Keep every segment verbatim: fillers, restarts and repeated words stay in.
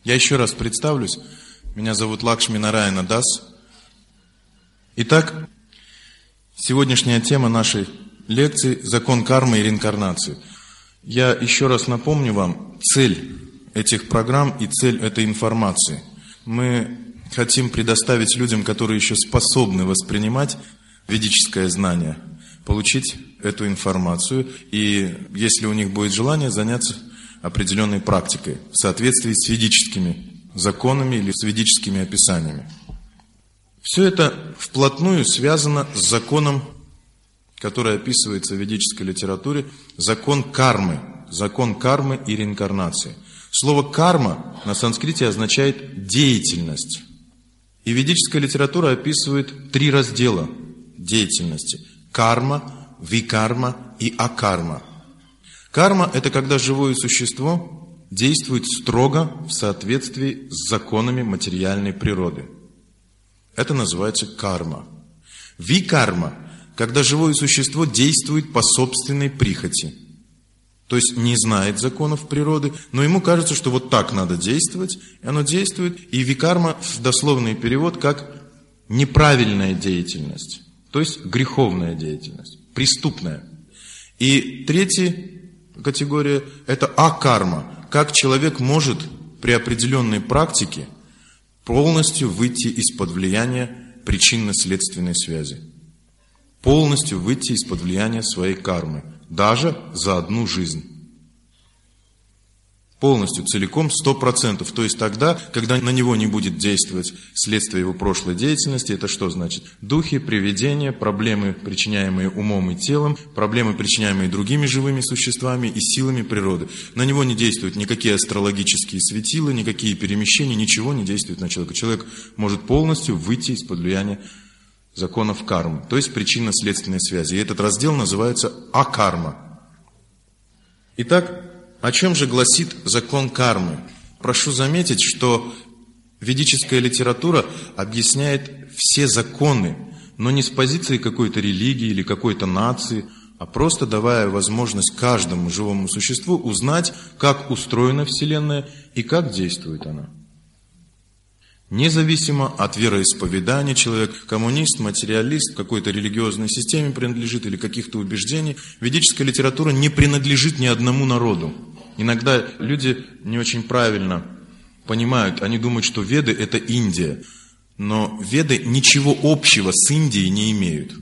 Я еще раз представлюсь. Меня зовут Лакшми Нараяна Дас. Итак, сегодняшняя тема нашей лекции – закон кармы и реинкарнации. Я еще раз напомню вам цель этих программ и цель этой информации. Мы хотим предоставить людям, которые еще способны воспринимать ведическое знание, получить эту информацию и, если у них будет желание, заняться определенной практикой в соответствии с ведическими законами или с ведическими описаниями. Все это вплотную связано с законом, который описывается в ведической литературе, закон кармы, закон кармы и реинкарнации. Слово «карма» на санскрите означает «деятельность». И ведическая литература описывает три раздела деятельности – карма, викарма и акарма. Карма – это когда живое существо действует строго в соответствии с законами материальной природы. Это называется карма. Викарма – когда живое существо действует по собственной прихоти. То есть не знает законов природы, но ему кажется, что вот так надо действовать, и оно действует. И викарма в дословный перевод как неправильная деятельность, то есть греховная деятельность, преступная. И третья категория – это акарма, как человек может при определенной практике полностью выйти из-под влияния причинно-следственной связи, полностью выйти из-под влияния своей кармы. Даже за одну жизнь. Полностью, целиком, сто процентов. То есть тогда, когда на него не будет действовать следствие его прошлой деятельности, это что значит? Духи, привидения, проблемы, причиняемые умом и телом, проблемы, причиняемые другими живыми существами и силами природы. На него не действуют никакие астрологические светила, никакие перемещения, ничего не действует на человека. Человек может полностью выйти из-под влияния законов кармы, то есть причинно-следственной связи. И этот раздел называется акарма. Итак, о чем же гласит закон кармы? Прошу заметить, что ведическая литература объясняет все законы, но не с позиции какой-то религии или какой-то нации, а просто давая возможность каждому живому существу узнать, как устроена Вселенная и как действует она. Независимо от вероисповедания, человек коммунист, материалист, какой-то религиозной системе принадлежит или каких-то убеждений, ведическая литература не принадлежит ни одному народу. Иногда люди не очень правильно понимают, они думают, что Веды – это Индия, но Веды ничего общего с Индией не имеют.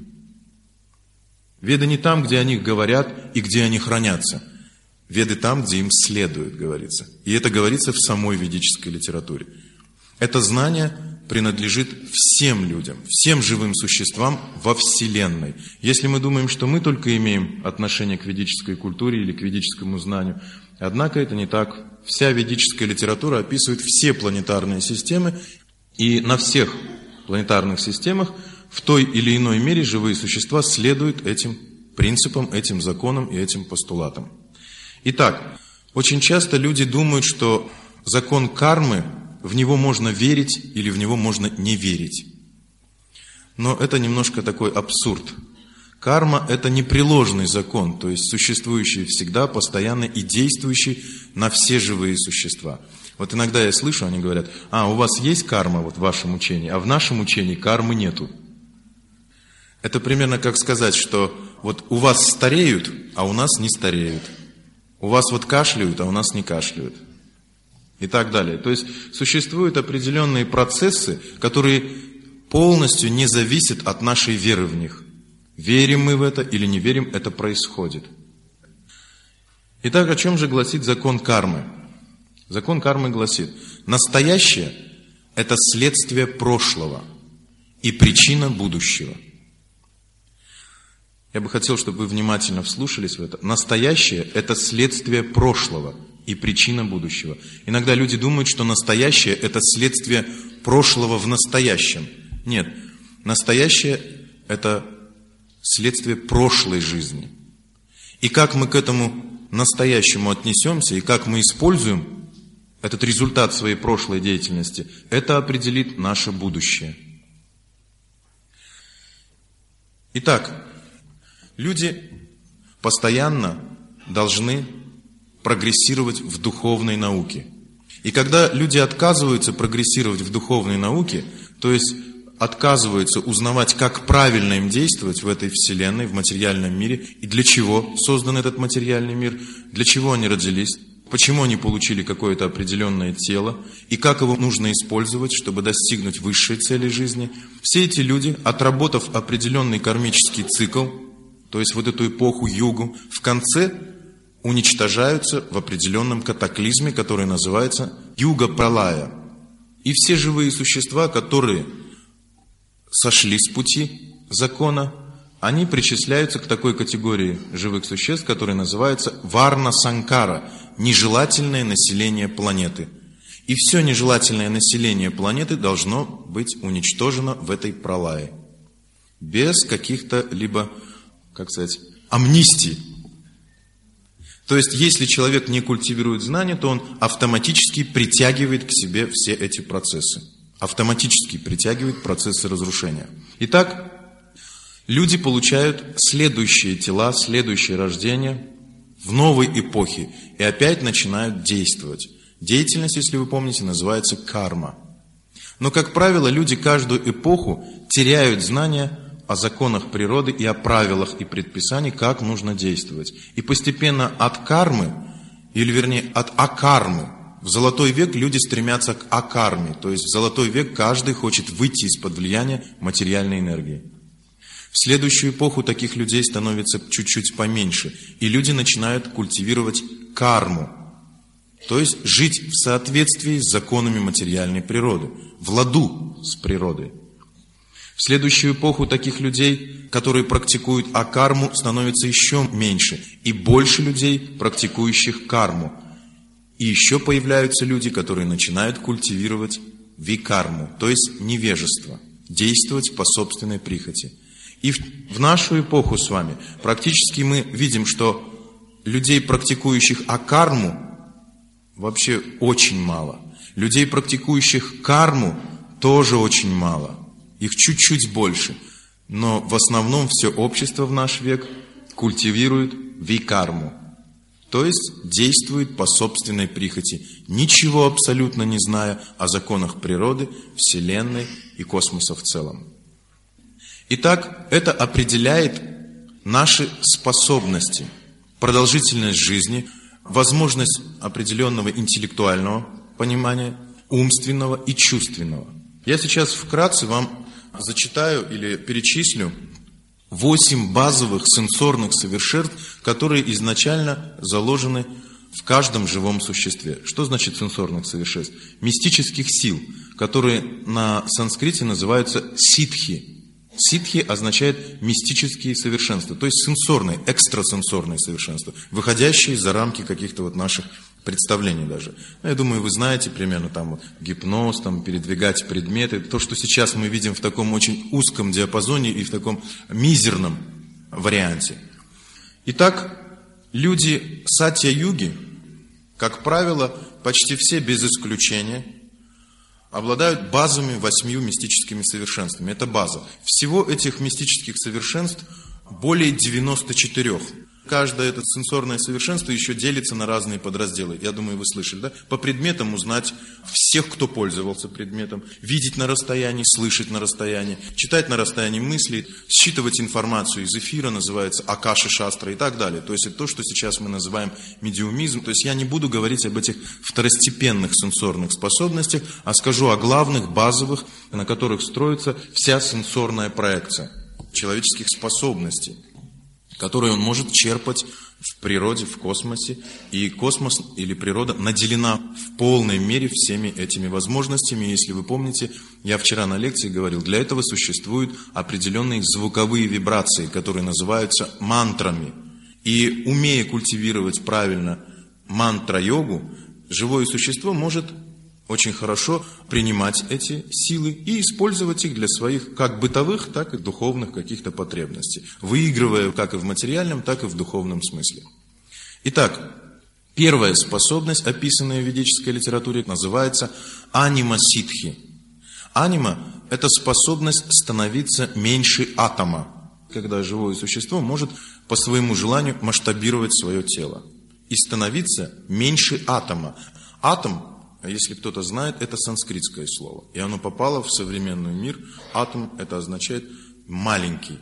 Веды не там, где о них говорят и где они хранятся. Веды там, где им следует, говорится. И это говорится в самой ведической литературе. Это знание принадлежит всем людям, всем живым существам во Вселенной. Если мы думаем, что мы только имеем отношение к ведической культуре или к ведическому знанию, однако это не так. Вся ведическая литература описывает все планетарные системы, и на всех планетарных системах в той или иной мере живые существа следуют этим принципам, этим законам и этим постулатам. Итак, очень часто люди думают, что закон кармы, в него можно верить или в него можно не верить. Но это немножко такой абсурд. Карма – это непреложный закон, то есть существующий всегда, постоянно и действующий на все живые существа. Вот иногда я слышу, они говорят: а, у вас есть карма вот в вашем учении, а в нашем учении кармы нету. Это примерно как сказать, что вот у вас стареют, а у нас не стареют. У вас вот кашляют, а у нас не кашляют. И так далее. То есть существуют определенные процессы, которые полностью не зависят от нашей веры в них. Верим мы в это или не верим, это происходит. Итак, о чем же гласит закон кармы? Закон кармы гласит: настоящее – это следствие прошлого и причина будущего. Я бы хотел, чтобы вы внимательно вслушались в это. Настоящее – это следствие прошлого и причина будущего. Иногда люди думают, что настоящее – это следствие прошлого в настоящем. Нет, настоящее – это следствие прошлой жизни. И как мы к этому настоящему отнесемся, и как мы используем этот результат своей прошлой деятельности, это определит наше будущее. Итак, люди постоянно должны прогрессировать в духовной науке. И когда люди отказываются прогрессировать в духовной науке, то есть отказываются узнавать, как правильно им действовать в этой вселенной, в материальном мире, и для чего создан этот материальный мир, для чего они родились, почему они получили какое-то определенное тело, и как его нужно использовать, чтобы достигнуть высшей цели жизни. Все эти люди, отработав определенный кармический цикл, то есть вот эту эпоху югу, в конце уничтожаются в определенном катаклизме, который называется юга-пралая. И все живые существа, которые сошли с пути закона, они причисляются к такой категории живых существ, которая называется варна-санкара, нежелательное население планеты. И все нежелательное население планеты должно быть уничтожено в этой пралае. Без каких-то либо, как сказать, амнистий. То есть, если человек не культивирует знания, то он автоматически притягивает к себе все эти процессы. Автоматически притягивает процессы разрушения. Итак, люди получают следующие тела, следующее рождение в новой эпохе и опять начинают действовать. Деятельность, если вы помните, называется карма. Но, как правило, люди каждую эпоху теряют знания о законах природы и о правилах и предписаниях, как нужно действовать. И постепенно от кармы, или вернее от акармы, в золотой век люди стремятся к акарме, то есть в золотой век каждый хочет выйти из-под влияния материальной энергии. В следующую эпоху таких людей становится чуть-чуть поменьше, и люди начинают культивировать карму, то есть жить в соответствии с законами материальной природы, в ладу с природой. В следующую эпоху таких людей, которые практикуют акарму, становится еще меньше, и больше людей, практикующих карму. И еще появляются люди, которые начинают культивировать викарму, то есть невежество, действовать по собственной прихоти. И в, в нашу эпоху с вами практически мы видим, что людей, практикующих акарму, вообще очень мало. Людей, практикующих карму, тоже очень мало. Их чуть-чуть больше. Но в основном все общество в наш век культивирует викарму. То есть действует по собственной прихоти, ничего абсолютно не зная о законах природы, Вселенной и космоса в целом. Итак, это определяет наши способности, продолжительность жизни, возможность определенного интеллектуального понимания, умственного и чувственного. Я сейчас вкратце вам зачитаю или перечислю восемь базовых сенсорных совершенств, которые изначально заложены в каждом живом существе. Что значит сенсорных совершенств? Мистических сил, которые на санскрите называются ситхи. Ситхи означает мистические совершенства, то есть сенсорные, экстрасенсорные совершенства, выходящие за рамки каких-то вот наших представлений даже. Я думаю, вы знаете примерно там вот, гипноз, там, передвигать предметы. То, что сейчас мы видим в таком очень узком диапазоне и в таком мизерном варианте. Итак, люди сатья-юги, как правило, почти все без исключения, обладают базовыми восьмью мистическими совершенствами. Это база. Всего этих мистических совершенств более девяноста четырёх. Каждое это сенсорное совершенство еще делится на разные подразделы. Я думаю, вы слышали, да? По предметам узнать всех, кто пользовался предметом, видеть на расстоянии, слышать на расстоянии, читать на расстоянии мысли, считывать информацию из эфира, называется акаши шастра и так далее. То есть это то, что сейчас мы называем медиумизм. То есть я не буду говорить об этих второстепенных сенсорных способностях, а скажу о главных, базовых, на которых строится вся сенсорная проекция человеческих способностей, которые он может черпать в природе, в космосе. И космос или природа наделена в полной мере всеми этими возможностями. Если вы помните, я вчера на лекции говорил, для этого существуют определенные звуковые вибрации, которые называются мантрами. И умея культивировать правильно мантра-йогу, живое существо может очень хорошо принимать эти силы и использовать их для своих как бытовых, так и духовных каких-то потребностей, выигрывая как и в материальном, так и в духовном смысле. Итак, первая способность, описанная в ведической литературе, называется анима-ситхи. Анима – это способность становиться меньше атома, когда живое существо может по своему желанию масштабировать свое тело и становиться меньше атома. Атом – А если кто-то знает, это санскритское слово. И оно попало в современный мир. Атум это означает маленький.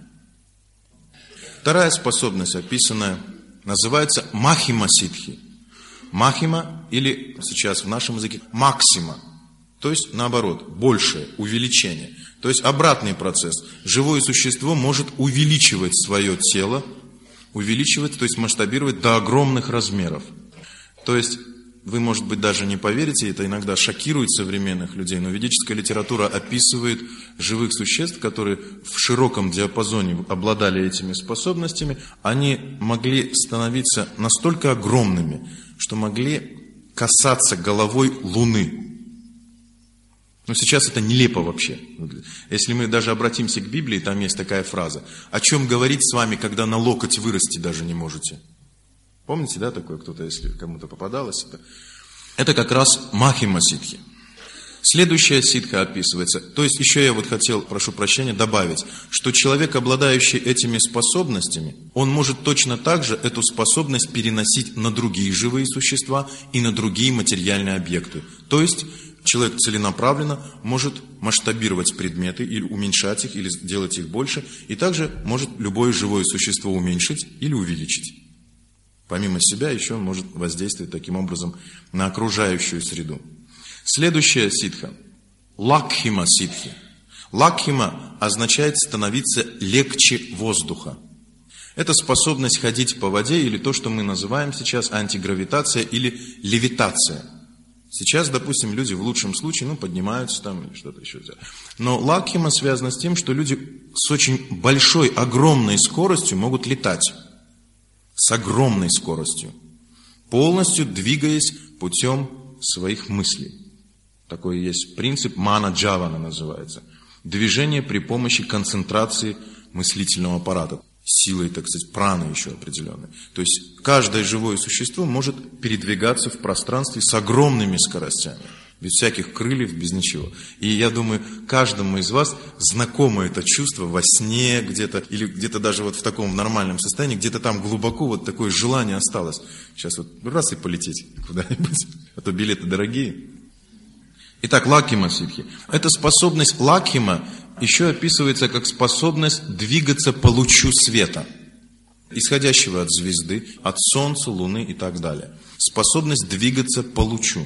Вторая способность, описанная, называется махима-ситхи. Махима или сейчас в нашем языке максима. То есть наоборот, большее, увеличение. То есть обратный процесс. Живое существо может увеличивать свое тело, увеличивать, то есть масштабировать до огромных размеров. То есть вы, может быть, даже не поверите, это иногда шокирует современных людей, но ведическая литература описывает живых существ, которые в широком диапазоне обладали этими способностями, они могли становиться настолько огромными, что могли касаться головой Луны. Но сейчас это нелепо вообще. Если мы даже обратимся к Библии, там есть такая фраза: «О чем говорить с вами, когда на локоть вырасти даже не можете?» Помните, да, такое кто-то, если кому-то попадалось это? Это как раз махима-ситхи. Следующая ситха описывается. То есть еще я вот хотел, прошу прощения, добавить, что человек, обладающий этими способностями, он может точно так же эту способность переносить на другие живые существа и на другие материальные объекты. То есть человек целенаправленно может масштабировать предметы или уменьшать их, или делать их больше, и также может любое живое существо уменьшить или увеличить. Помимо себя еще он может воздействовать таким образом на окружающую среду. Следующая ситха – лакхима-ситхи. Лакхима означает становиться легче воздуха. Это способность ходить по воде или то, что мы называем сейчас антигравитация или левитация. Сейчас, допустим, люди в лучшем случае ну, поднимаются там или что-то еще. Но лакхима связана с тем, что люди с очень большой, огромной скоростью могут летать. С огромной скоростью, полностью двигаясь путем своих мыслей. Такой есть принцип мана-джавана называется. Движение при помощи концентрации мыслительного аппарата. Силой, так сказать, праны еще определенной. То есть каждое живое существо может передвигаться в пространстве с огромными скоростями. Без всяких крыльев, без ничего. И я думаю, каждому из вас знакомо это чувство во сне где-то, или где-то даже вот в таком нормальном состоянии, где-то там глубоко вот такое желание осталось. Сейчас вот раз и полететь куда-нибудь, а то билеты дорогие. Итак, лакхима-ситхи. Эта способность лакхима еще описывается как способность двигаться по лучу света, исходящего от звезды, от солнца, луны и так далее. Способность двигаться по лучу.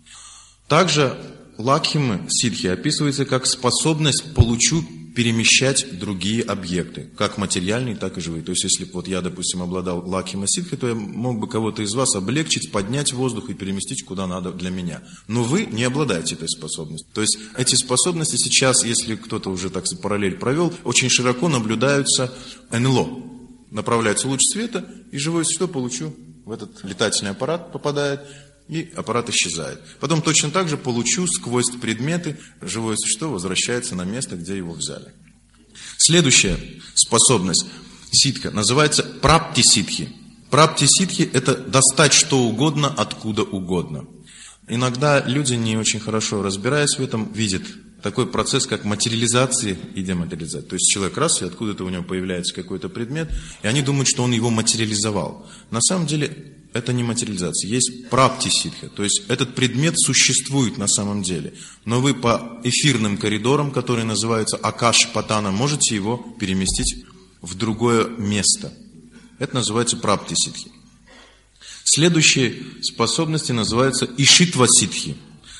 Также лакхима-ситхи описывается как способность по лучу перемещать другие объекты, как материальные, так и живые. То есть, если вот я, допустим, обладал лакхима-ситхи, то я мог бы кого-то из вас облегчить, поднять воздух и переместить куда надо для меня. Но вы не обладаете этой способностью. То есть, эти способности сейчас, если кто-то уже, так сказать, параллель провел, очень широко наблюдаются эн эл о. Направляется луч света, и живое существо по лучу в этот летательный аппарат попадает, и аппарат исчезает. Потом точно так же по лучу сквозь предметы живое существо возвращается на место, где его взяли. Следующая способность ситха называется прапти-ситхи. Прапти-ситхи – это достать что угодно, откуда угодно. Иногда люди, не очень хорошо разбираясь в этом, видят такой процесс, как материализация и дематериализация. То есть человек раз, и откуда-то у него появляется какой-то предмет, и они думают, что он его материализовал. На самом деле это не материализация, есть прапти-ситха. То есть этот предмет существует на самом деле. Но вы по эфирным коридорам, которые называются акаш-патана, можете его переместить в другое место. Это называется прапти-ситхи. Следующие способности называются ишитва-ситхи.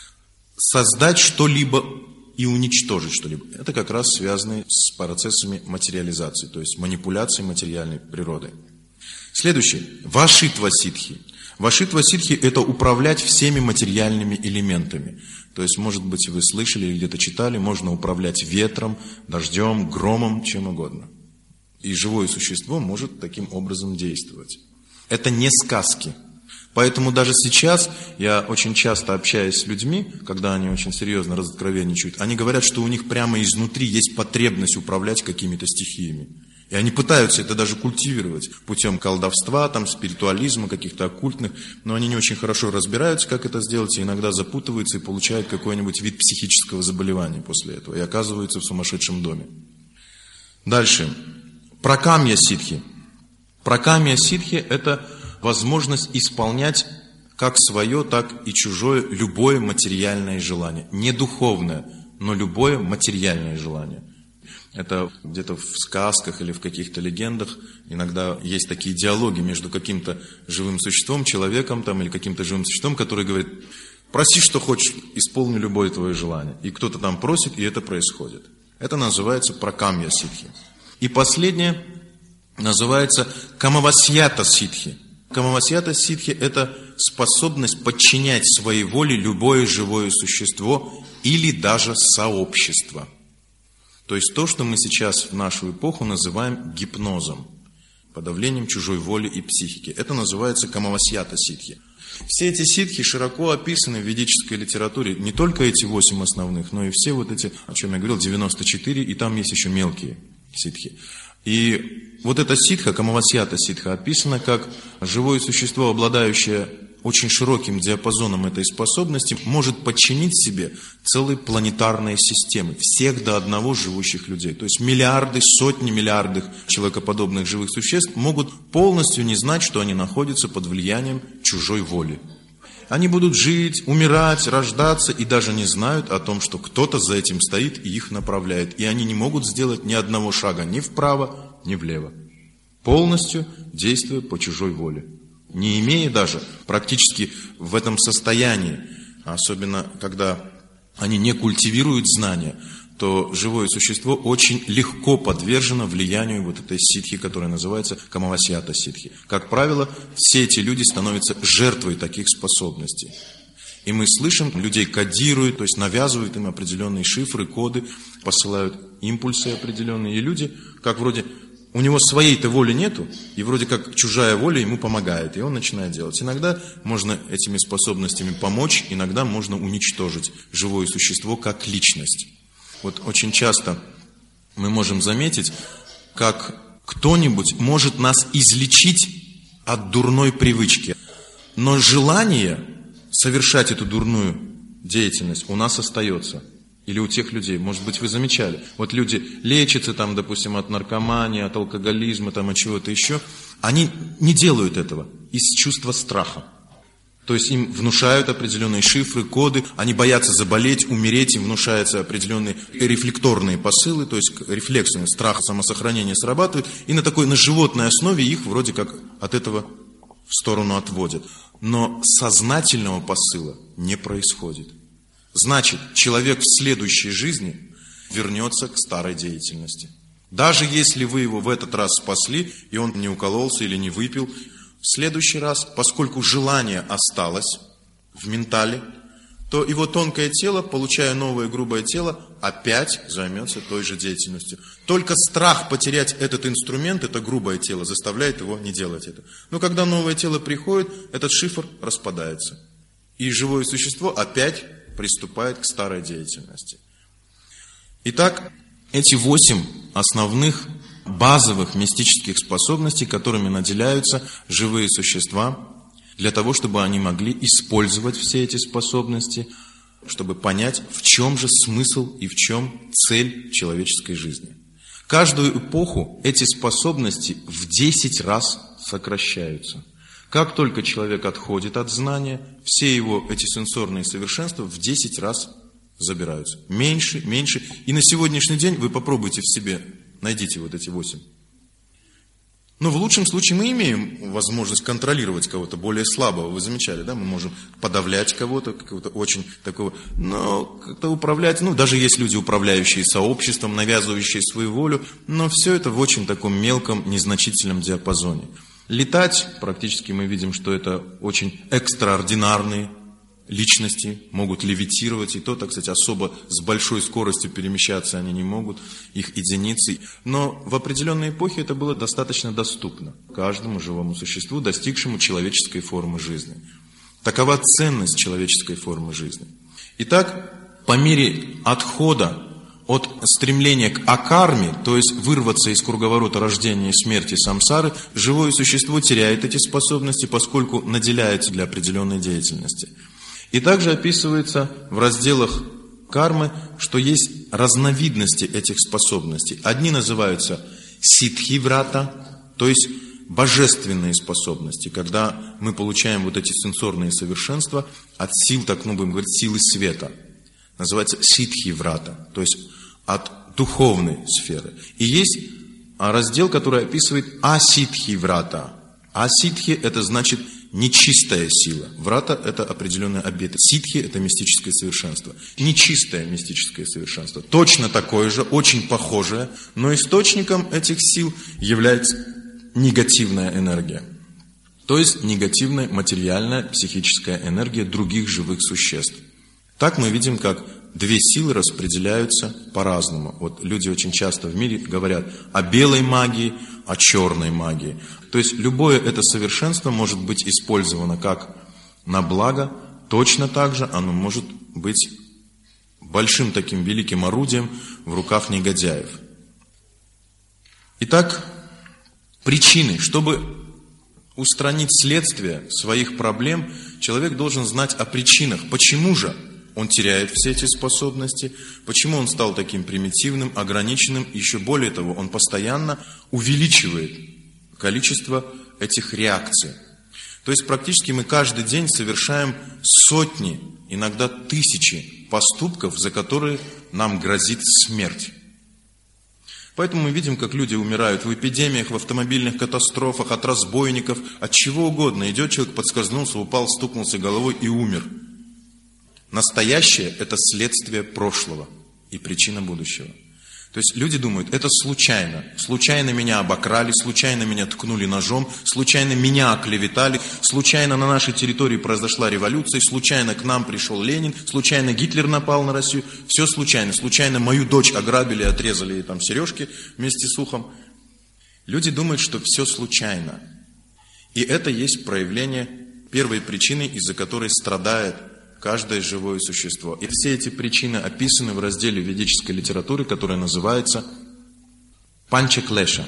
Создать что-либо и уничтожить что-либо. Это как раз связано с процессами материализации, то есть манипуляции материальной природой. Следующее. Вашитва-ситхи. Вашитва-ситхи – это управлять всеми материальными элементами. То есть, может быть, вы слышали или где-то читали, можно управлять ветром, дождем, громом, чем угодно. И живое существо может таким образом действовать. Это не сказки. Поэтому даже сейчас я очень часто общаюсь с людьми, когда они очень серьезно разоткровенничают, они говорят, что у них прямо изнутри есть потребность управлять какими-то стихиями. И они пытаются это даже культивировать путем колдовства, там, спиритуализма, каких-то оккультных, но они не очень хорошо разбираются, как это сделать, и иногда запутываются и получают какой-нибудь вид психического заболевания после этого, и оказываются в сумасшедшем доме. Дальше. Пракамья-ситхи. Пракамья-ситхи – это возможность исполнять как свое, так и чужое, любое материальное желание. Не духовное, но любое материальное желание. Это где-то в сказках или в каких-то легендах иногда есть такие диалоги между каким-то живым существом, человеком там, или каким-то живым существом, который говорит: проси, что хочешь, исполни любое твое желание. И кто-то там просит, и это происходит. Это называется пракамья ситхи. И последнее называется камавасьята ситхи. Камавасьята ситхи – это способность подчинять своей воле любое живое существо или даже сообщество. То есть то, что мы сейчас в нашу эпоху называем гипнозом, подавлением чужой воли и психики. Это называется камавасьята ситхи. Все эти ситхи широко описаны в ведической литературе. Не только эти восемь основных, но и все вот эти, о чем я говорил, девяносто четыре, и там есть еще мелкие ситхи. И вот эта ситха, камавасьята ситха, описана как живое существо, обладающее очень широким диапазоном этой способности, может подчинить себе целые планетарные системы, всех до одного живущих людей. То есть миллиарды, сотни миллиардов человекоподобных живых существ могут полностью не знать, что они находятся под влиянием чужой воли. Они будут жить, умирать, рождаться и даже не знают о том, что кто-то за этим стоит и их направляет. И они не могут сделать ни одного шага ни вправо, ни влево, полностью действуя по чужой воле. Не имея даже практически в этом состоянии, особенно когда они не культивируют знания, то живое существо очень легко подвержено влиянию вот этой ситхи, которая называется камавасьята ситхи. Как правило, все эти люди становятся жертвой таких способностей. И мы слышим, людей кодируют, то есть навязывают им определенные шифры, коды, посылают импульсы определенные. И люди, как вроде, у него своей-то воли нету, и вроде как чужая воля ему помогает, и он начинает делать. Иногда можно этими способностями помочь, иногда можно уничтожить живое существо как личность. Вот очень часто мы можем заметить, как кто-нибудь может нас излечить от дурной привычки, но желание совершать эту дурную деятельность у нас остается. Или у тех людей, может быть, вы замечали. Вот люди лечатся, там, допустим, от наркомании, от алкоголизма, там, от чего-то еще. Они не делают этого из чувства страха. То есть им внушают определенные шифры, коды, они боятся заболеть, умереть, им внушаются определенные рефлекторные посылы, то есть рефлексный страх, самосохранение срабатывает, и на такой, на животной основе их вроде как от этого в сторону отводят. Но сознательного посыла не происходит. Значит, человек в следующей жизни вернется к старой деятельности. Даже если вы его в этот раз спасли, и он не укололся или не выпил, в следующий раз, поскольку желание осталось в ментале, то его тонкое тело, получая новое грубое тело, опять займется той же деятельностью. Только страх потерять этот инструмент, это грубое тело, заставляет его не делать это. Но когда новое тело приходит, этот шифр распадается. И живое существо опять приступает к старой деятельности. Итак, эти восемь основных базовых мистических способностей, которыми наделяются живые существа, для того, чтобы они могли использовать все эти способности, чтобы понять, в чем же смысл и в чем цель человеческой жизни. Каждую эпоху эти способности в десять раз сокращаются. Как только человек отходит от знания, все его эти сенсорные совершенства в десять раз забираются. Меньше, меньше. И на сегодняшний день вы попробуйте в себе, найдите вот эти восемь. Но в лучшем случае мы имеем возможность контролировать кого-то более слабого. Вы замечали, да? Мы можем подавлять кого-то, какого-то очень такого, но как-то управлять. Ну, даже есть люди, управляющие сообществом, навязывающие свою волю, но все это в очень таком мелком, незначительном диапазоне. Летать, практически мы видим, что это очень экстраординарные личности, могут левитировать, и то, так сказать, особо с большой скоростью перемещаться они не могут, их единицы. Но в определенной эпохе это было достаточно доступно каждому живому существу, достигшему человеческой формы жизни. Такова ценность человеческой формы жизни. Итак, по мере отхода от стремления к акарме, то есть вырваться из круговорота рождения и смерти самсары, живое существо теряет эти способности, поскольку наделяется для определенной деятельности. И также описывается в разделах кармы, что есть разновидности этих способностей. Одни называются ситхи-врата, то есть божественные способности, когда мы получаем вот эти сенсорные совершенства от сил, так ну будем говорить, силы света. Называется ситхи-врата, то есть от духовной сферы. И есть раздел, который описывает аситхи-врата. Аситхи – это значит нечистая сила. Врата – это определенный обет. Ситхи – это мистическое совершенство. Нечистое мистическое совершенство. Точно такое же, очень похожее, но источником этих сил является негативная энергия. То есть негативная материальная психическая энергия других живых существ. Так мы видим, как две силы распределяются по-разному. Вот люди очень часто в мире говорят о белой магии, о черной магии. То есть любое это совершенство может быть использовано как на благо, точно так же оно может быть большим таким великим орудием в руках негодяев. Итак, причины. Чтобы устранить следствие своих проблем, человек должен знать о причинах. Почему же он теряет все эти способности, почему он стал таким примитивным, ограниченным, и еще более того, он постоянно увеличивает количество этих реакций. То есть практически мы каждый день совершаем сотни, иногда тысячи поступков, за которые нам грозит смерть. Поэтому мы видим, как люди умирают в эпидемиях, в автомобильных катастрофах, от разбойников, от чего угодно. Идет человек, подскользнулся, упал, стукнулся головой и умер. Настоящее – это следствие прошлого и причина будущего. То есть люди думают, это случайно. Случайно меня обокрали, случайно меня ткнули ножом, случайно меня оклеветали, случайно на нашей территории произошла революция, случайно к нам пришел Ленин, случайно Гитлер напал на Россию. Все случайно. Случайно мою дочь ограбили и отрезали ей там сережки вместе с ухом. Люди думают, что все случайно. И это есть проявление первой причины, из-за которой страдает каждое живое существо. И все эти причины описаны в разделе ведической литературы, которая называется Панча-клеша.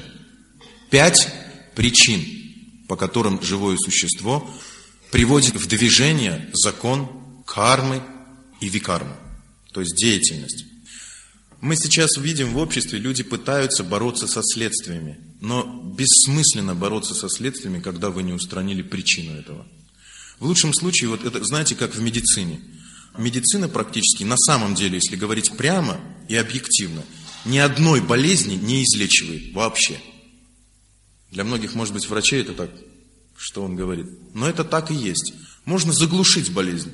Пять причин, по которым живое существо приводит в движение закон кармы и викармы, то есть деятельность. Мы сейчас видим в обществе, люди пытаются бороться со следствиями, но бессмысленно бороться со следствиями, когда вы не устранили причину этого. В лучшем случае, вот это, знаете, как в медицине. Медицина практически, на самом деле, если говорить прямо и объективно, ни одной болезни не излечивает вообще. Для многих, может быть, врачей это так, что он говорит. Но это так и есть. Можно заглушить болезнь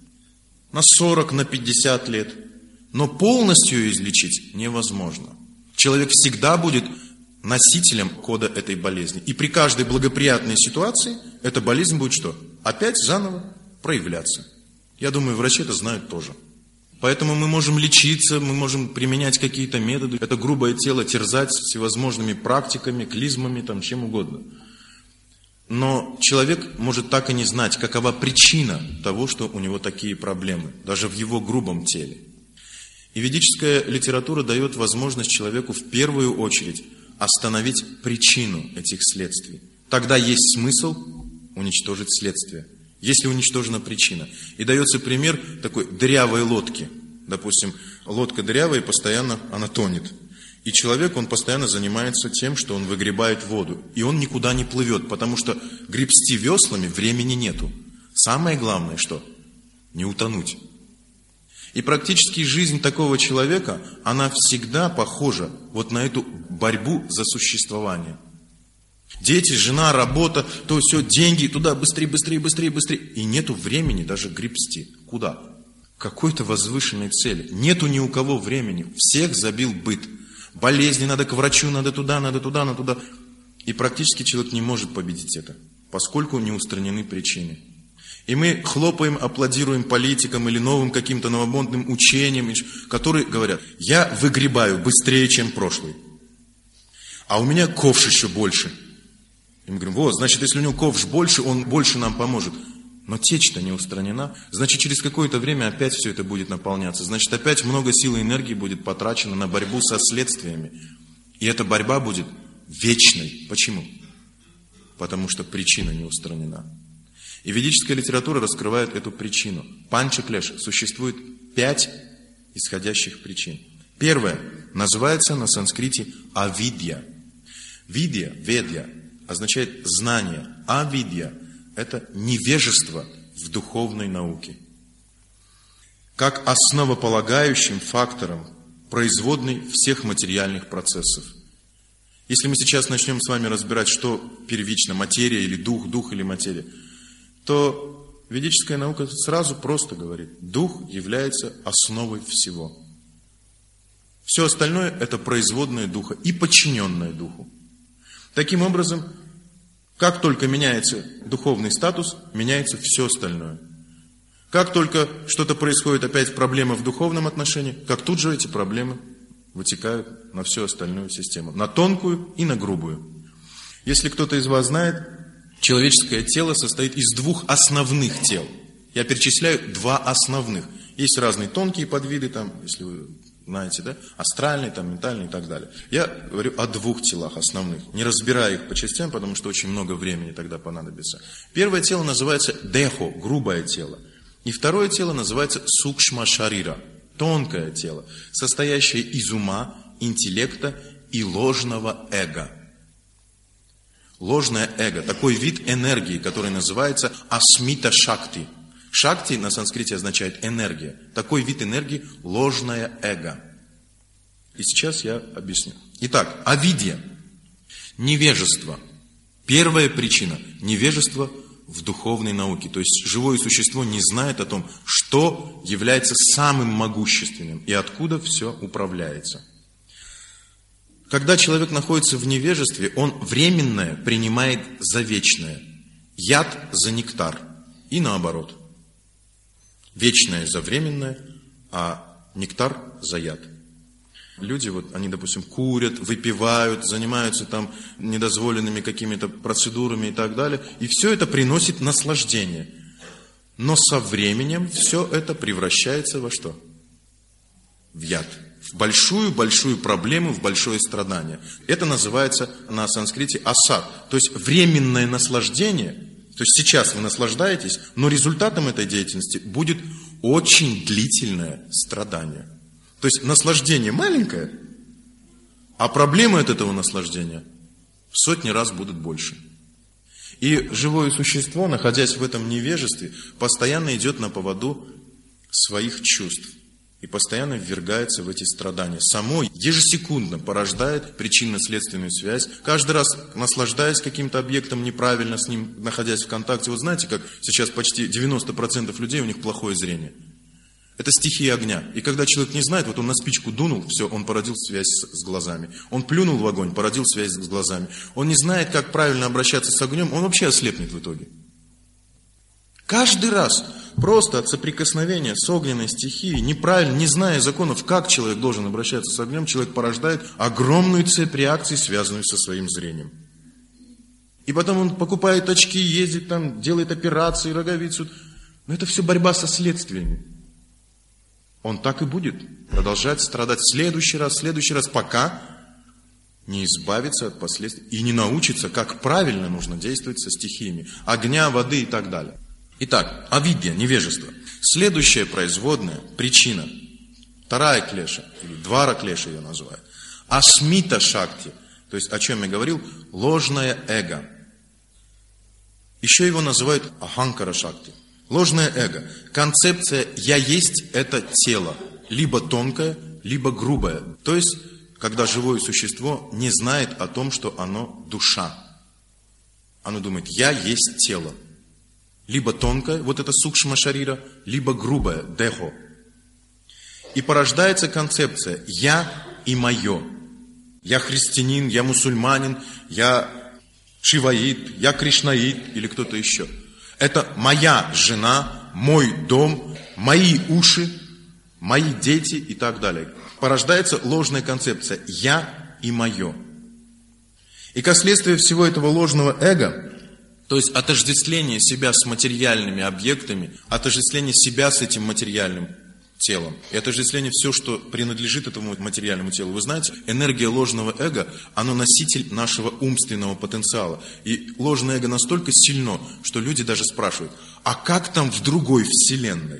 на сорок, на пятьдесят лет. Но полностью ее излечить невозможно. Человек всегда будет носителем кода этой болезни. И при каждой благоприятной ситуации эта болезнь будет что? Опять заново проявляться. Я думаю, врачи это знают тоже. Поэтому мы можем лечиться, мы можем применять какие-то методы. Это грубое тело терзать всевозможными практиками, клизмами, там, чем угодно. Но человек может так и не знать, какова причина того, что у него такие проблемы, даже в его грубом теле. И ведическая литература дает возможность человеку в первую очередь остановить причину этих следствий. Тогда есть смысл уничтожить следствие, если уничтожена причина. И дается пример такой дырявой лодки. Допустим, лодка дырявая, и постоянно она тонет. И человек, он постоянно занимается тем, что он выгребает воду. И он никуда не плывет, потому что гребсти веслами времени нету. Самое главное, что? Не утонуть. И практически жизнь такого человека, она всегда похожа вот на эту борьбу за существование. Дети, жена, работа, то все, деньги, туда быстрее, быстрее, быстрее, быстрее. И нету времени даже гребсти. Куда? К какой-то возвышенной цели. Нету ни у кого времени. Всех забил быт. Болезни, надо к врачу, надо туда, надо туда, надо туда. И практически человек не может победить это, поскольку не устранены причины. И мы хлопаем, аплодируем политикам или новым каким-то новомодным учениям, которые говорят, я выгребаю быстрее, чем прошлый. А у меня ковш еще больше. И мы говорим, вот, значит, если у него ковш больше, он больше нам поможет. Но течь-то не устранена. Значит, через какое-то время опять все это будет наполняться. Значит, опять много сил и энергии будет потрачено на борьбу со следствиями. И эта борьба будет вечной. Почему? Потому что причина не устранена. И ведическая литература раскрывает эту причину. Панча-клеша. Существует пять исходящих причин. Первое называется на санскрите авидья. Видья, ведья. означает знание. Авидья – это невежество в духовной науке. Как основополагающим фактором производной всех материальных процессов. Если мы сейчас начнем с вами разбирать, что первично, материя или дух, дух или материя, то ведическая наука сразу просто говорит, дух является основой всего. Все остальное – это производное духа и подчиненное духу. Таким образом, как только меняется духовный статус, меняется все остальное. Как только что-то происходит, опять проблема в духовном отношении, как тут же эти проблемы вытекают на всю остальную систему. На тонкую и на грубую. Если кто-то из вас знает, человеческое тело состоит из двух основных тел. Я перечисляю два основных. Есть разные тонкие подвиды, там, если вы знаете, да, астральный, там, ментальный и так далее. Я говорю о двух телах основных, не разбирая их по частям, потому что очень много времени тогда понадобится. Первое тело называется дехо, грубое тело. И второе тело называется сукшма шарира, тонкое тело, состоящее из ума, интеллекта и ложного эго. Ложное эго, такой вид энергии, который называется асмита шакти. Шакти на санскрите означает энергия. Такой вид энергии – ложное эго. И сейчас я объясню. Итак, авидья, невежество. Первая причина – невежество в духовной науке. То есть живое существо не знает о том, что является самым могущественным и откуда все управляется. Когда человек находится в невежестве, он временное принимает за вечное. Яд за нектар. И наоборот. Вечное за временное, а нектар за яд. Люди, вот, они, допустим, курят, выпивают, занимаются там недозволенными какими-то процедурами и так далее. И все это приносит наслаждение. Но со временем все это превращается во что? В яд. В большую-большую проблему, в большое страдание. Это называется на санскрите асад. То есть временное наслаждение. То есть сейчас вы наслаждаетесь, но результатом этой деятельности будет очень длительное страдание. То есть наслаждение маленькое, а проблемы от этого наслаждения в сотни раз будут больше. И живое существо, находясь в этом невежестве, постоянно идет на поводу своих чувств и постоянно ввергается в эти страдания. Само ежесекундно порождает причинно-следственную связь. Каждый раз, наслаждаясь каким-то объектом неправильно, с ним находясь в контакте. Вот знаете, как сейчас почти девяносто процентов людей, у них плохое зрение. Это стихия огня. И когда человек не знает, вот он на спичку дунул, все, он породил связь с, с глазами. Он плюнул в огонь, породил связь с глазами. Он не знает, как правильно обращаться с огнем, он вообще ослепнет в итоге. Каждый раз, просто от соприкосновения с огненной стихией, неправильно, не зная законов, как человек должен обращаться с огнем, человек порождает огромную цепь реакций, связанную со своим зрением. И потом он покупает очки, ездит там, делает операции, роговицу. Но это все борьба со следствиями. Он так и будет продолжать страдать в следующий раз, в следующий раз, пока не избавится от последствий и не научится, как правильно нужно действовать со стихиями огня, воды и так далее. Итак, авидья, невежество. Следующая производная причина, вторая клеша, или двара клеша ее называют, асмита шакти, то есть о чем я говорил, ложное эго. Еще его называют аханкара шакти. Ложное эго. Концепция «я есть» – это тело, либо тонкое, либо грубое. То есть, когда живое существо не знает о том, что оно душа. Оно думает «я есть тело». Либо тонкое, вот это сукшма шарира, либо грубое, дехо. И порождается концепция «я и мое». Я христианин, я мусульманин, я шиваит, я кришнаит или кто-то еще. Это моя жена, мой дом, мои уши, мои дети и так далее. Порождается ложная концепция «я и мое». И как следствие всего этого ложного эго, то есть отождествление себя с материальными объектами, отождествление себя с этим материальным телом, и отождествление все, что принадлежит этому материальному телу. Вы знаете, энергия ложного эго, оно носитель нашего умственного потенциала. И ложное эго настолько сильно, что люди даже спрашивают, а как там в другой вселенной?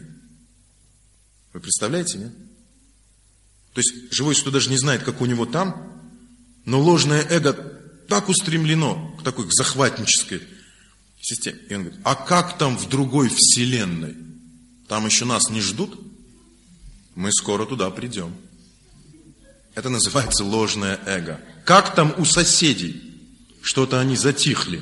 Вы представляете, нет? То есть живое существо даже не знает, как у него там, но ложное эго так устремлено к такой, к захватнической системе. И он говорит, а как там в другой вселенной? Там еще нас не ждут? Мы скоро туда придем. Это называется ложное эго. Как там у соседей? Что-то они затихли.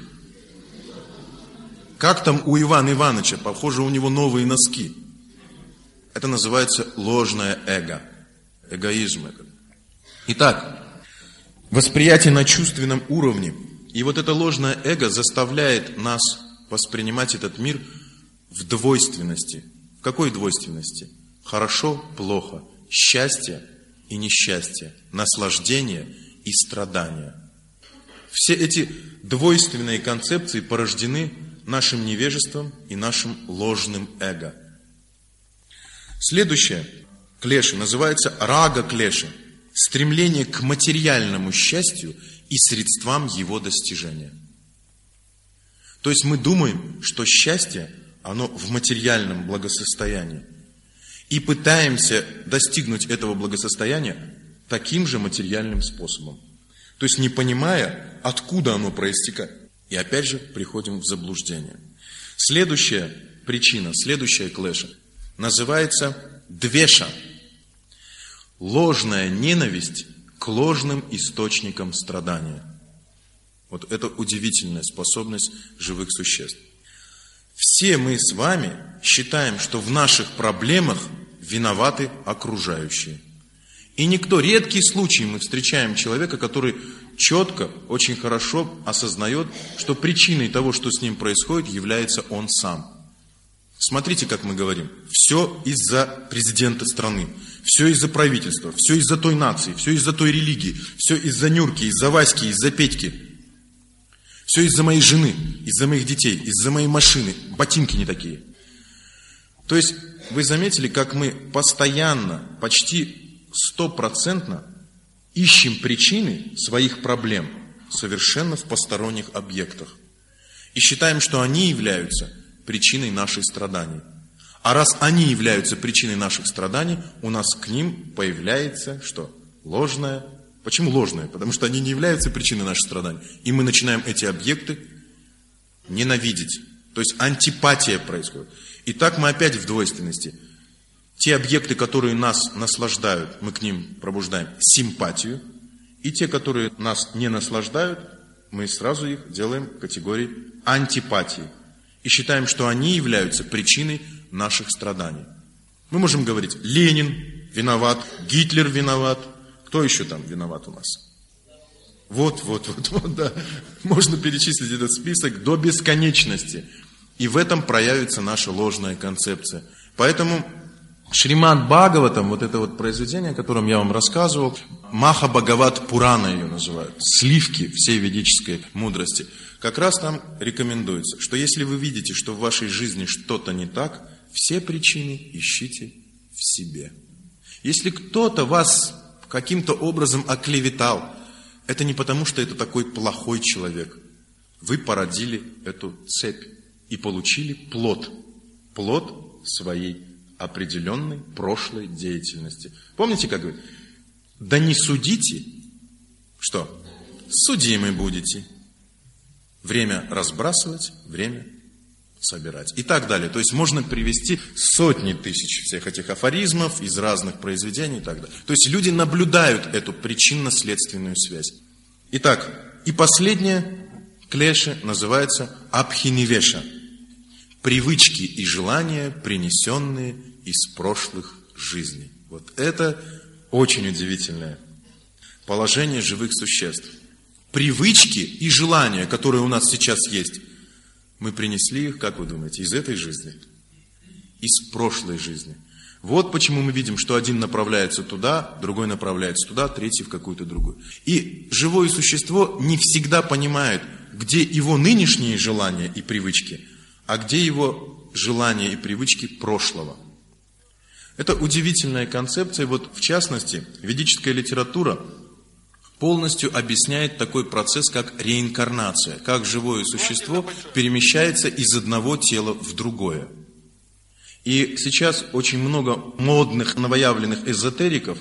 Как там у Ивана Ивановича? Похоже, у него новые носки. Это называется ложное эго. Эгоизм. Итак, восприятие на чувственном уровне. И вот это ложное эго заставляет нас воспринимать этот мир в двойственности. В какой двойственности? Хорошо, плохо, счастье и несчастье, наслаждение и страдания. Все эти двойственные концепции порождены нашим невежеством и нашим ложным эго. Следующее клеша называется рага-клеша. Стремление к материальному счастью и средствам его достижения. То есть мы думаем, что счастье, оно в материальном благосостоянии. И пытаемся достигнуть этого благосостояния таким же материальным способом. То есть не понимая, откуда оно проистекает. И опять же приходим в заблуждение. Следующая причина, следующая клеша называется двеша. Ложная ненависть к ложным источникам страдания. Вот это удивительная способность живых существ. Все мы с вами считаем, что в наших проблемах виноваты окружающие. И никто, редкий случай мы встречаем человека, который четко, очень хорошо осознает, что причиной того, что с ним происходит, является он сам. Смотрите, как мы говорим. Все из-за президента страны, все из-за правительства, все из-за той нации, все из-за той религии, все из-за Нюрки, из-за Васьки, из-за Петьки. Все из-за моей жены, из-за моих детей, из-за моей машины, ботинки не такие. То есть вы заметили, как мы постоянно, почти стопроцентно ищем причины своих проблем совершенно в посторонних объектах. И считаем, что они являются причиной наших страданий. А раз они являются причиной наших страданий, у нас к ним появляется что? Ложное. Почему ложное? Потому что они не являются причиной наших страданий. И мы начинаем эти объекты ненавидеть. То есть антипатия происходит. И так мы опять в двойственности. Те объекты, которые нас наслаждают, мы к ним пробуждаем симпатию. И те, которые нас не наслаждают, мы сразу их делаем в категории антипатии. И считаем, что они являются причиной наших страданий. Мы можем говорить, Ленин виноват, Гитлер виноват. Кто еще там виноват у нас? Вот, вот, вот, вот, да. Можно перечислить этот список до бесконечности. И в этом проявится наша ложная концепция. Поэтому Шримад Бхагаватам, вот это вот произведение, о котором я вам рассказывал, Маха Бхагават Пурана ее называют, сливки всей ведической мудрости. Как раз там рекомендуется, что если вы видите, что в вашей жизни что-то не так, все причины ищите в себе. Если кто-то вас каким-то образом оклеветал, это не потому, что это такой плохой человек. Вы породили эту цепь и получили плод. Плод своей определенной прошлой деятельности. Помните, как говорит? Да не судите, что? Судимы будете. Время разбрасывать, время собирать. И так далее. То есть можно привести сотни тысяч всех этих афоризмов из разных произведений и так далее. То есть люди наблюдают эту причинно-следственную связь. Итак, и последняя клеша называется абхинивеша. Привычки и желания, принесенные из прошлых жизней. Вот это очень удивительное положение живых существ. Привычки и желания, которые у нас сейчас есть, мы принесли их, как вы думаете, из этой жизни? Из прошлой жизни. Вот почему мы видим, что один направляется туда, другой направляется туда, третий в какую-то другую. И живое существо не всегда понимает, где его нынешние желания и привычки, а где его желания и привычки прошлого. Это удивительная концепция. Вот в частности, ведическая литература полностью объясняет такой процесс, как реинкарнация, как живое существо перемещается из одного тела в другое. И сейчас очень много модных, новоявленных эзотериков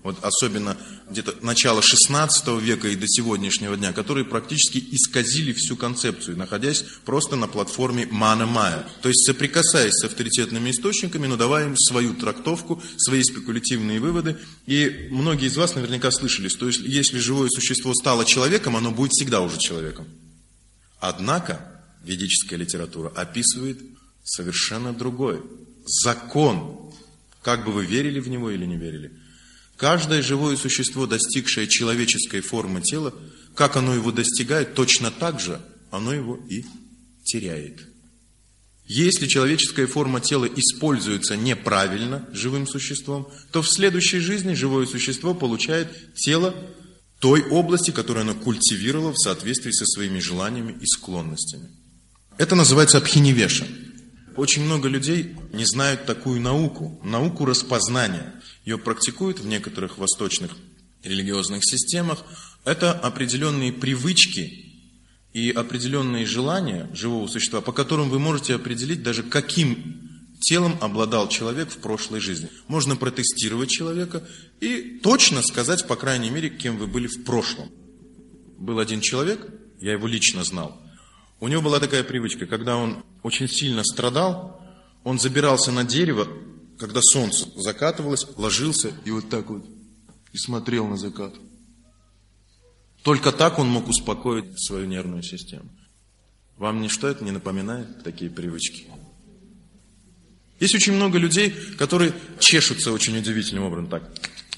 вот особенно где-то начала шестнадцатого века и до сегодняшнего дня, которые практически исказили всю концепцию, находясь просто на платформе мана-майя. То есть соприкасаясь с авторитетными источниками, но давая им свою трактовку, свои спекулятивные выводы. И многие из вас наверняка слышали, что если, если живое существо стало человеком, оно будет всегда уже человеком. Однако ведическая литература описывает совершенно другой закон, как бы вы верили в него или не верили. Каждое живое существо, достигшее человеческой формы тела, как оно его достигает, точно так же оно его и теряет. Если человеческая форма тела используется неправильно живым существом, то в следующей жизни живое существо получает тело той области, которую оно культивировало в соответствии со своими желаниями и склонностями. Это называется абхинивеша. Очень много людей не знают такую науку, науку распознания. Ее практикуют в некоторых восточных религиозных системах. Это определенные привычки и определенные желания живого существа, по которым вы можете определить даже, каким телом обладал человек в прошлой жизни. Можно протестировать человека и точно сказать, по крайней мере, кем вы были в прошлом. Был один человек, я его лично знал. У него была такая привычка, когда он очень сильно страдал, он забирался на дерево, когда солнце закатывалось, ложился и вот так вот, и смотрел на закат. Только так он мог успокоить свою нервную систему. Вам ничто это не напоминает, такие привычки? Есть очень много людей, которые чешутся очень удивительным образом. Так.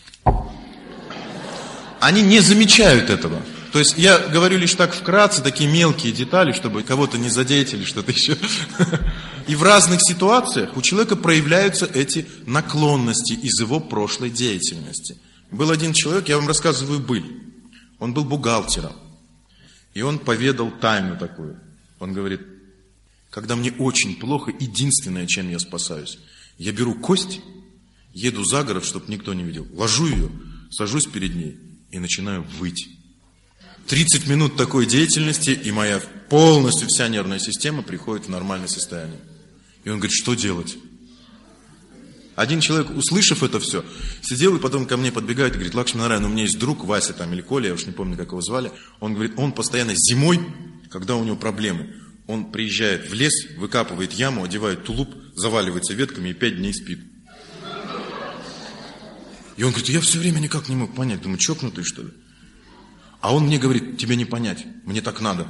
Они не замечают этого. То есть я говорю лишь так вкратце, такие мелкие детали, чтобы кого-то не задеть или что-то еще. И в разных ситуациях у человека проявляются эти наклонности из его прошлой деятельности. Был один человек, я вам рассказываю быль. Он был бухгалтером. И он поведал тайну такую. Он говорит: когда мне очень плохо, единственное, чем я спасаюсь, я беру кость, еду за город, чтобы никто не видел, ложу ее, сажусь перед ней и начинаю выть. тридцать минут такой деятельности, и моя полностью вся нервная система приходит в нормальное состояние. И он говорит: что делать? Один человек, услышав это все, сидел и потом ко мне подбегает и говорит: Лакшминарайан, у меня есть друг Вася там или Коля, я уж не помню, как его звали. Он говорит, он постоянно зимой, когда у него проблемы, он приезжает в лес, выкапывает яму, одевает тулуп, заваливается ветками и пять дней спит. И он говорит: я все время никак не мог понять, думаю, чокнутый что ли? А он мне говорит: тебе не понять, мне так надо.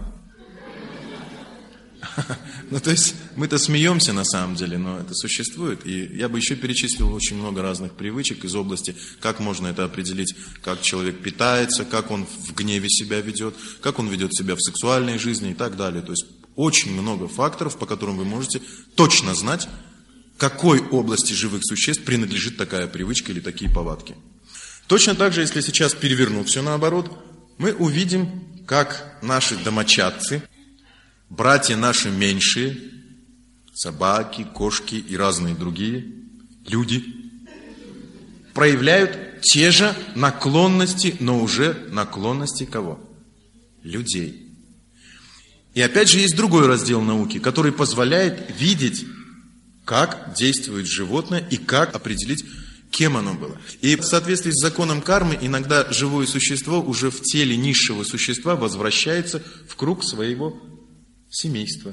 Ну, то есть, мы-то смеемся на самом деле, но это существует. И я бы еще перечислил очень много разных привычек из области, как можно это определить, как человек питается, как он в гневе себя ведет, как он ведет себя в сексуальной жизни и так далее. То есть, очень много факторов, по которым вы можете точно знать, какой области живых существ принадлежит такая привычка или такие повадки. Точно так же, если сейчас перевернуть все наоборот, мы увидим, как наши домочадцы, братья наши меньшие, собаки, кошки и разные другие люди, проявляют те же наклонности, но уже наклонности кого? Людей. И опять же есть другой раздел науки, который позволяет видеть, как действует животное и как определить, кем оно было. И в соответствии с законом кармы иногда живое существо уже в теле низшего существа возвращается в круг своего семейства.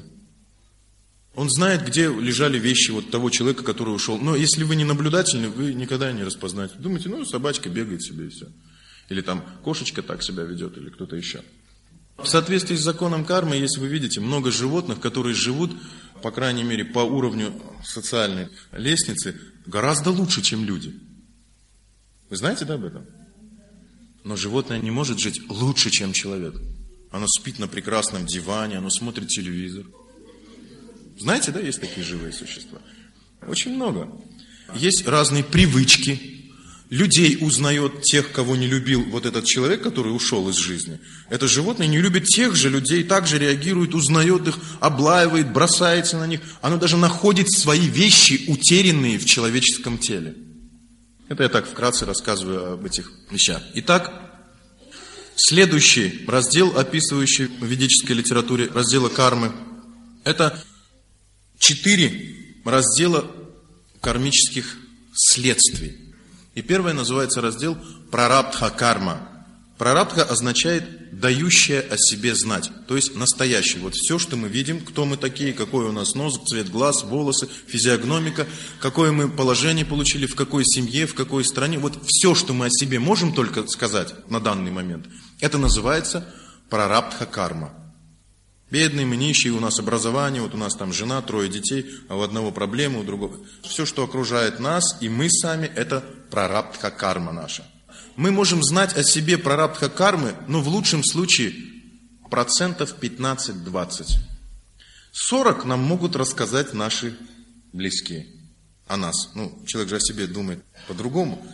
Он знает, где лежали вещи вот того человека, который ушел. Но если вы не наблюдательны, вы никогда не распознаете. Думаете, ну, собачка бегает себе и все. Или там кошечка так себя ведет, или кто-то еще. В соответствии с законом кармы, если вы видите, много животных, которые живут, по крайней мере, по уровню социальной лестницы, гораздо лучше, чем люди. Вы знаете, да, об этом? Но животное не может жить лучше, чем человек. Оно спит на прекрасном диване, оно смотрит телевизор. Знаете, да, есть такие живые существа? Очень много. Есть разные привычки. Людей узнает тех, кого не любил вот этот человек, который ушел из жизни. Это животное не любит тех же людей, также реагирует, узнает их, облаивает, бросается на них. Оно даже находит свои вещи, утерянные в человеческом теле. Это я так вкратце рассказываю об этих вещах. Итак, следующий раздел, описывающий в ведической литературе раздела кармы, это четыре раздела кармических следствий. И первое называется раздел «Прарабдха карма». Прарабдха означает «дающее о себе знать», то есть настоящий. Вот все, что мы видим, кто мы такие, какой у нас нос, цвет глаз, волосы, физиогномика, какое мы положение получили, в какой семье, в какой стране. Вот все, что мы о себе можем только сказать на данный момент, это называется прарабдха карма. Бедные мы, нищие, у нас образование, вот у нас там жена, трое детей, а у одного проблемы, у другого. Все, что окружает нас, и мы сами, это прарабдха карма наша. Мы можем знать о себе прарабдха кармы, но в лучшем случае процентов пятнадцать-двадцать. сорок нам могут рассказать наши близкие о нас. Ну, человек же о себе думает по-другому.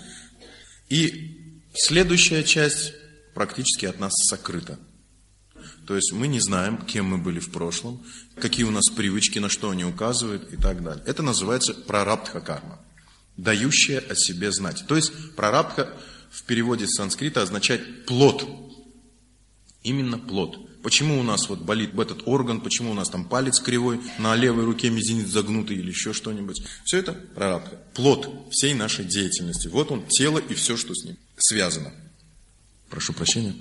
И следующая часть практически от нас сокрыта. То есть мы не знаем, кем мы были в прошлом, какие у нас привычки, на что они указывают и так далее. Это называется прарабдха карма, дающая о себе знать. То есть прарабдха в переводе с санскрита означает плод. Именно плод. Почему у нас вот болит этот орган, почему у нас там палец кривой, на левой руке мизинец загнутый или еще что-нибудь. Все это прарабдха. Плод всей нашей деятельности. Вот он, тело и все, что с ним связано. Прошу прощения.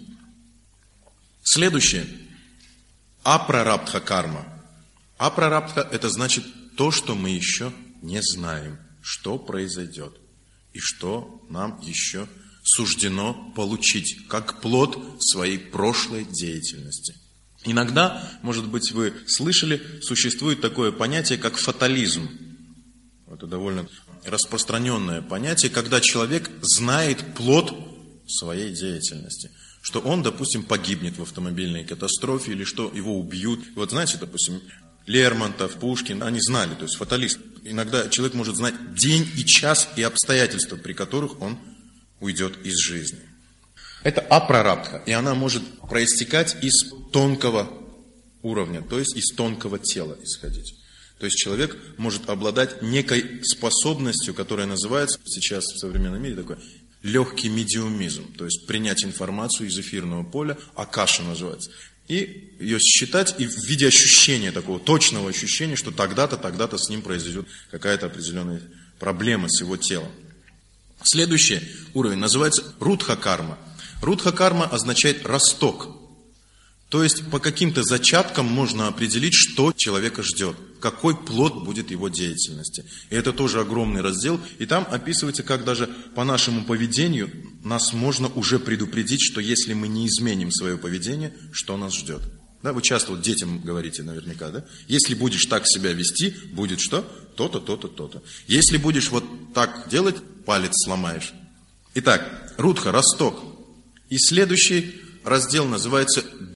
Следующее. Апрарабдха карма. Апрарабдха – это значит то, что мы еще не знаем, что произойдет и что нам еще суждено получить, как плод своей прошлой деятельности. Иногда, может быть, вы слышали, существует такое понятие, как фатализм. Это довольно распространенное понятие, когда человек знает плод своей деятельности. Что он, допустим, погибнет в автомобильной катастрофе, или что его убьют. Вот знаете, допустим, Лермонтов, Пушкин, они знали, то есть фаталист. Иногда человек может знать день и час и обстоятельства, при которых он уйдет из жизни. Это апрарабдха, и она может проистекать из тонкого уровня, то есть из тонкого тела исходить. То есть человек может обладать некой способностью, которая называется сейчас в современном мире такой легкий медиумизм, то есть принять информацию из эфирного поля, акаша называется, и ее считать и в виде ощущения, такого точного ощущения, что тогда-то, тогда-то с ним произойдет какая-то определенная проблема с его телом. Следующий уровень называется рудха-карма. Рудха-карма означает росток. То есть по каким-то зачаткам можно определить, что человека ждет, какой плод будет его деятельности. И это тоже огромный раздел. И там описывается, как даже по нашему поведению нас можно уже предупредить, что если мы не изменим свое поведение, что нас ждет. Да, вы часто вот детям говорите наверняка, да? Если будешь так себя вести, будет что? То-то, то-то, то-то. Если будешь вот так делать, палец сломаешь. Итак, рудха, росток. И следующий раздел называется